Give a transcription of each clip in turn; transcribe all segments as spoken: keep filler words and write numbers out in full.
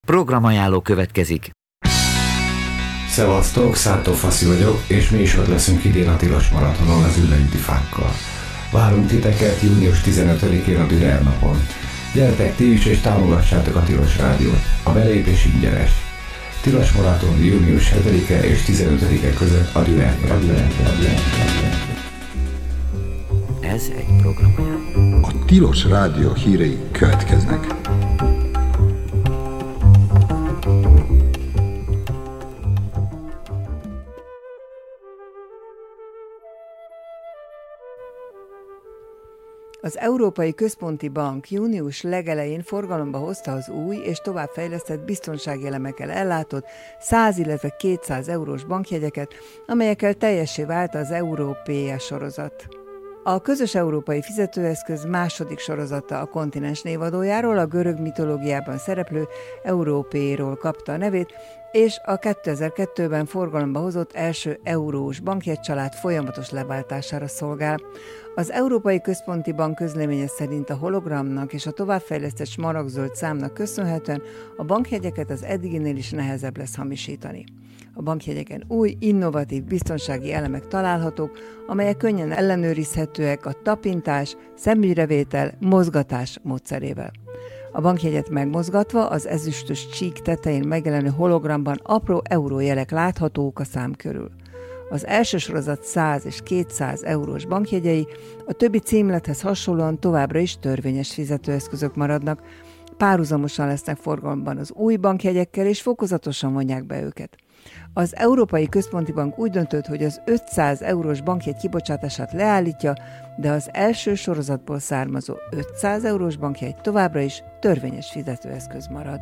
Programajánló következik. Szevasztok, Szántó Faszi vagyok, és mi is ott leszünk idén a Tilos Maratonon az Üllőüti Fákkal. Várunk titeket június tizenötödikén a Dürer napon. Gyertek ti is és támogassátok a Tilos Rádiót. A belépés ingyenes. Tilos Maraton június hetedike és tizenötödike között a Dürer. Ez egy programajánló. A Tilos Rádió hírei következnek. Az Európai Központi Bank június legelején forgalomba hozta az új és továbbfejlesztett biztonsági elemekkel ellátott száz, illetve kétszáz eurós bankjegyeket, amelyekkel teljessé vált az Európéja sorozat. A közös európai fizetőeszköz második sorozata a kontinens névadójáról, a görög mitológiában szereplő Európéról kapta a nevét, és a kétezer-kettőben forgalomba hozott első eurós bankjegycsalád folyamatos leváltására szolgál. Az Európai Központi Bank közleménye szerint a hologramnak és a továbbfejlesztett smaragdzöld számnak köszönhetően a bankjegyeket az eddiginél is nehezebb lesz hamisítani. A bankjegyeken új, innovatív biztonsági elemek találhatók, amelyek könnyen ellenőrizhetőek a tapintás, szemügyrevétel, mozgatás módszerével. A bankjegyet megmozgatva az ezüstös csík tetején megjelenő hologramban apró eurójelek láthatók a szám körül. Az első sorozat száz és kétszáz eurós bankjegyei a többi címlethez hasonlóan továbbra is törvényes fizetőeszközök maradnak, párhuzamosan lesznek forgalomban az új bankjegyekkel és fokozatosan vonják be őket. Az Európai Központi Bank úgy döntött, hogy az ötszáz eurós bankjegy kibocsátását leállítja, de az első sorozatból származó ötszáz eurós bankjegy továbbra is törvényes fizetőeszköz marad.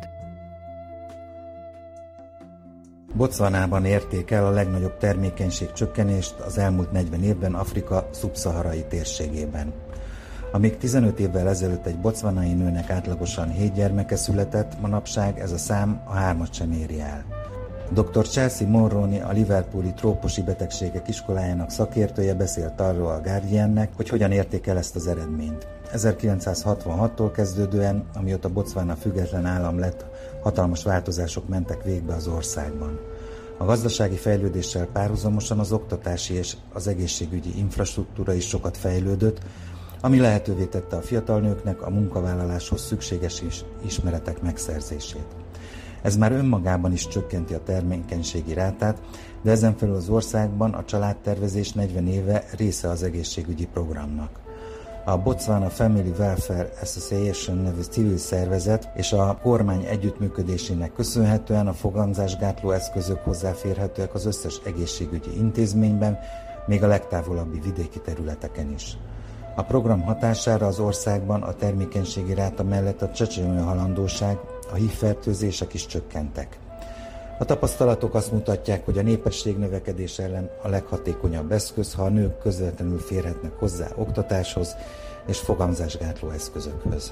Botswanában érték el a legnagyobb termékenység csökkenést az elmúlt negyven évben Afrika szubszaharai térségében. Amíg tizenöt évvel ezelőtt egy botswanai nőnek átlagosan hét gyermeke született, manapság ez a szám a hármat sem éri el. doktor Chelsea Mulroney, a Liverpooli trópusi betegségek iskolájának szakértője beszélt arról a Guardiannek, hogy hogyan érték el ezt az eredményt. ezerkilencszázhatvanhattól kezdődően, amióta Botswana független állam lett, hatalmas változások mentek végbe az országban. A gazdasági fejlődéssel párhuzamosan az oktatási és az egészségügyi infrastruktúra is sokat fejlődött, ami lehetővé tette a fiatal nőknek a munkavállaláshoz szükséges ismeretek megszerzését. Ez már önmagában is csökkenti a termékenységi rátát, de ezen felül az országban a családtervezés negyven éve része az egészségügyi programnak. A Botswana Family Welfare Association nevű civil szervezet és a kormány együttműködésének köszönhetően a fogamzásgátló eszközök hozzáférhetőek az összes egészségügyi intézményben, még a legtávolabbi vidéki területeken is. A program hatására az országban a termékenységi ráta mellett a csecsemőhalandóság, a hívfertőzések is csökkentek. A tapasztalatok azt mutatják, hogy a népesség növekedés ellen a leghatékonyabb eszköz, ha a nők közvetlenül férhetnek hozzá oktatáshoz és fogamzásgátló eszközökhöz.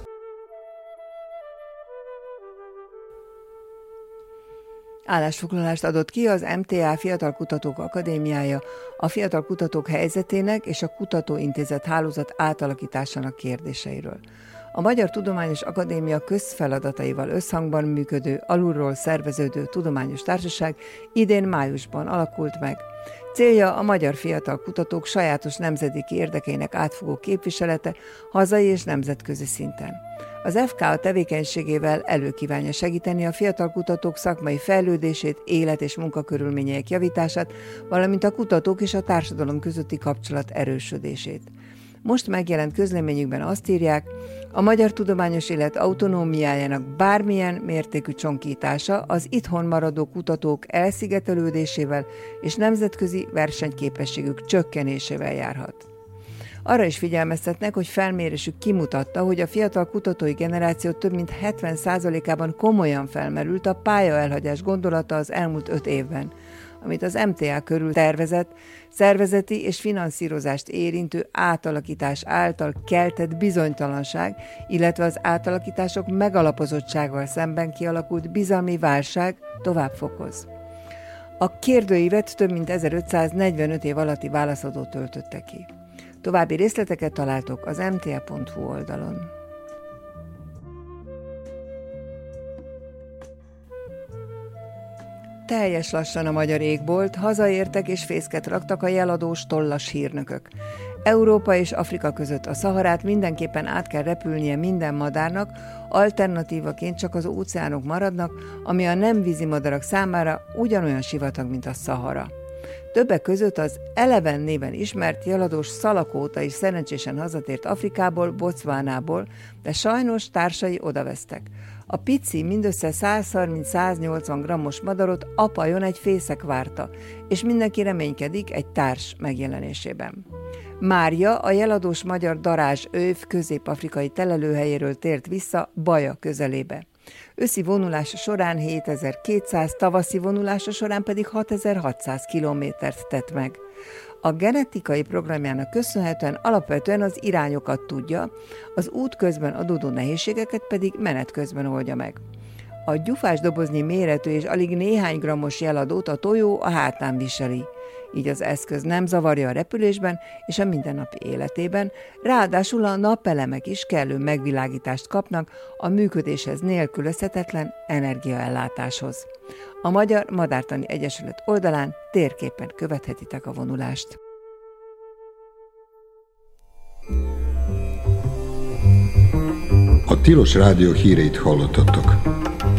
Állásfoglalást adott ki az em té á Fiatal Kutatók Akadémiája a fiatal kutatók helyzetének és a kutatóintézet hálózat átalakításának kérdéseiről. A Magyar Tudományos Akadémia közfeladataival összhangban működő, alulról szerveződő tudományos társaság idén májusban alakult meg. Célja a magyar fiatal kutatók sajátos nemzedéki érdekeinek átfogó képviselete hazai és nemzetközi szinten. Az ef ká a tevékenységével előkívánja segíteni a fiatal kutatók szakmai fejlődését, élet- és munkakörülményeik javítását, valamint a kutatók és a társadalom közötti kapcsolat erősödését. Most megjelent közleményükben azt írják, a magyar tudományos élet autonómiájának bármilyen mértékű csonkítása az itthon maradó kutatók elszigetelődésével és nemzetközi versenyképességük csökkenésével járhat. Arra is figyelmeztetnek, hogy felmérésük kimutatta, hogy a fiatal kutatói generáció több mint hetven százalékában komolyan felmerült a pályaelhagyás gondolata az elmúlt öt évben, amit az em té á körül tervezett, szervezeti és finanszírozást érintő átalakítás által keltett bizonytalanság, illetve az átalakítások megalapozottsággal szemben kialakult bizalmi válság tovább fokoz. A kérdőívet több mint ezerötszáznegyvenöt év alatti válaszadó töltötte ki. További részleteket találtok az em té á pont hu oldalon. teljes lassan a magyar égbolt, hazaértek és fészket raktak a jeladós tollas hírnökök. Európa és Afrika között a Szaharát mindenképpen át kell repülnie minden madárnak, alternatívaként csak az óceánok maradnak, ami a nem vízi madarak számára ugyanolyan sivatag, mint a Szahara. Többek között az Eleven néven ismert jeladós szalakóta is szerencsésen hazatért Afrikából, Botswanából, de sajnos társai odavesztek. A pici, mindössze száz harminc-száz nyolcvan grammos madarot apajon egy fészek várta, és mindenki reménykedik egy társ megjelenésében. Mária a jeladós magyar darázs őv közép-afrikai telelőhelyéről tért vissza Baja közelébe. Őszi vonulása során hétezer-kétszáz, tavaszi vonulása során pedig hatezer-hatszáz kilométert tett meg. A genetikai programjának köszönhetően alapvetően az irányokat tudja, az út közben adódó nehézségeket pedig menet közben oldja meg. A gyufás doboznyi méretű és alig néhány grammos jeladót a tojó a hátán viseli. Így az eszköz nem zavarja a repülésben és a mindennapi életében, ráadásul a napelemek is kellő megvilágítást kapnak a működéshez nélkülözhetetlen energiaellátáshoz. A Magyar Madártani Egyesület oldalán térképen követhetitek a vonulást. A Tilos Rádió híreit hallottatok.